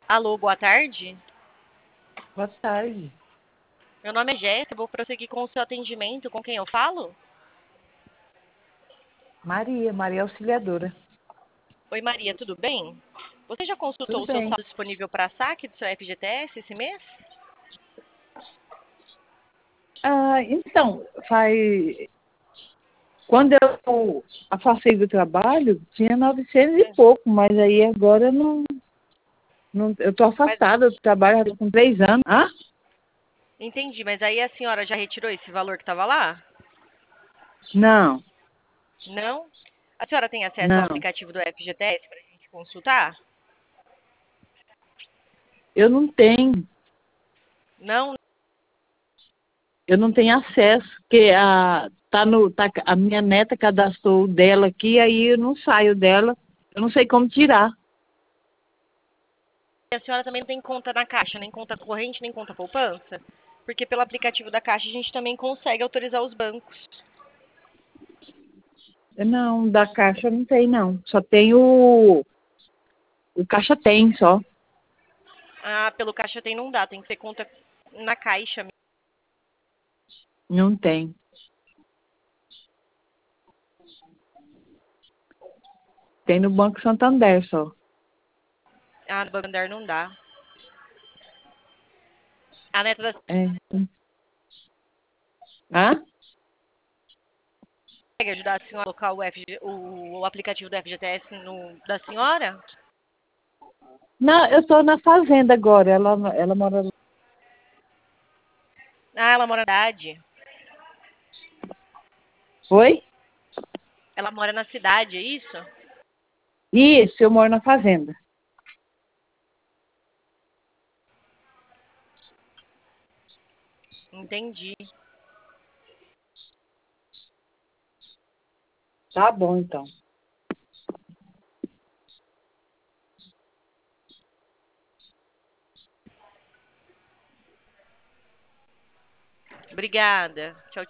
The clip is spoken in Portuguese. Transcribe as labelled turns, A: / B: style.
A: Alô, boa tarde.
B: Boa tarde.
A: Meu nome é Jéssica, vou prosseguir com o seu atendimento. Com quem eu falo?
B: Maria Auxiliadora.
A: Oi, Maria, tudo bem? Você já consultou
B: Tudo
A: o seu
B: bem?
A: saldo disponível para saque do seu FGTS esse mês?
B: Então, quando eu afastei do trabalho, tinha 900 e
A: É.
B: pouco, mas aí agora eu estou
A: Mas
B: afastada do trabalho já com 3 anos.
A: entendi, mas aí a senhora já retirou esse valor que estava lá?
B: Não,
A: Não? A senhora tem acesso ao
B: não.
A: aplicativo do FGTS para a gente consultar?
B: Eu não tenho,
A: Não?
B: eu não tenho acesso, porque a minha neta cadastrou o dela aqui, aí eu não saio dela, eu não sei como tirar.
A: E a senhora também não tem conta na Caixa, nem conta corrente, nem conta poupança? Porque pelo aplicativo da Caixa a gente também consegue autorizar os bancos.
B: Não, da Caixa eu não tem, não. Só tem o Caixa tem, só.
A: Ah, pelo Caixa tem não dá, tem que ter conta na Caixa.
B: Não tem. Tem no Banco Santander só.
A: Ah, no Banco não dá. A neta da
B: É. Hã?
A: consegue ajudar a senhora a colocar o aplicativo do FGTS da senhora?
B: Não, eu estou na fazenda agora. Ela mora lá.
A: Ah, ela mora na cidade.
B: Oi?
A: Ela mora na cidade, é isso?
B: Isso, eu moro na fazenda.
A: Entendi.
B: Tá bom, então.
A: Obrigada. Tchau,